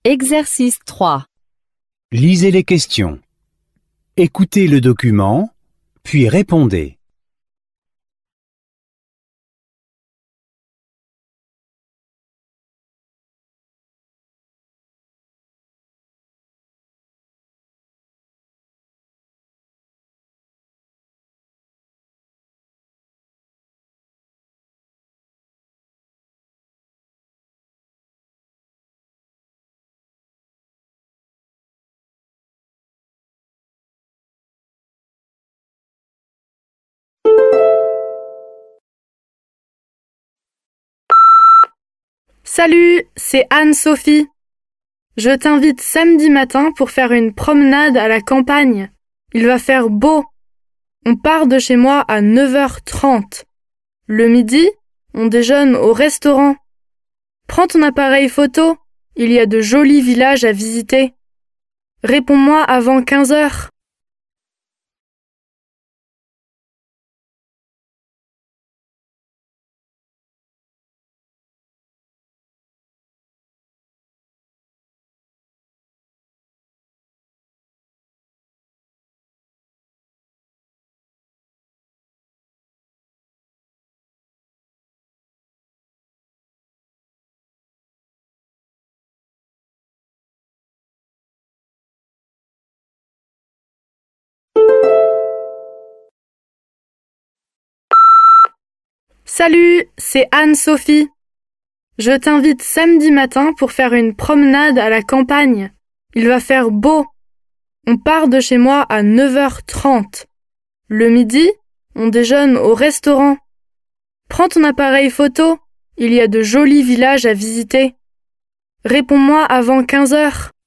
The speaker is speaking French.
Exercice 3. Lisez les questions. Écoutez le document, puis répondez. Salut, c'est Anne-Sophie. Je t'invite samedi matin pour faire une promenade à la campagne. Il va faire beau. On part de chez moi à 9h30. Le midi, on déjeune au restaurant. Prends ton appareil photo. Il y a de jolis villages à visiter. Réponds-moi avant 15h. Salut, c'est Anne-Sophie. Je t'invite samedi matin pour faire une promenade à la campagne. Il va faire beau. On part de chez moi à 9h30. Le midi, on déjeune au restaurant. Prends ton appareil photo. Il y a de jolis villages à visiter. Réponds-moi avant 15h.